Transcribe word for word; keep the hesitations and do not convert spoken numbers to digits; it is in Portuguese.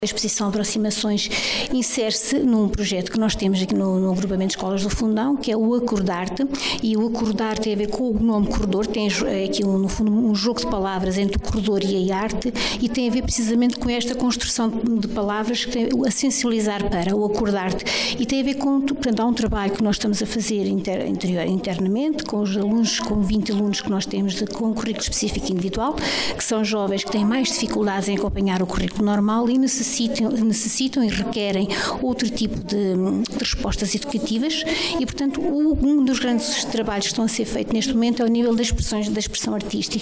A exposição Aproximações insere-se num projeto que nós temos aqui no, no agrupamento de escolas do Fundão, que é o Acordar-te, e o Acordar tem a ver com o nome corredor, tem aqui no fundo um jogo de palavras entre o corredor e a arte, e tem a ver precisamente com esta construção de palavras que tem a sensibilizar para o Acordar-te, e tem a ver com, portanto, há um trabalho que nós estamos a fazer inter, interior, internamente, com os alunos, com vinte alunos que nós temos de, com um currículo específico individual, que são jovens que têm mais dificuldades em acompanhar o currículo normal e necessitam Necessitam, necessitam e requerem outro tipo de, de respostas educativas e, portanto, um dos grandes trabalhos que estão a ser feitos neste momento é o nível das expressões, da expressão artística.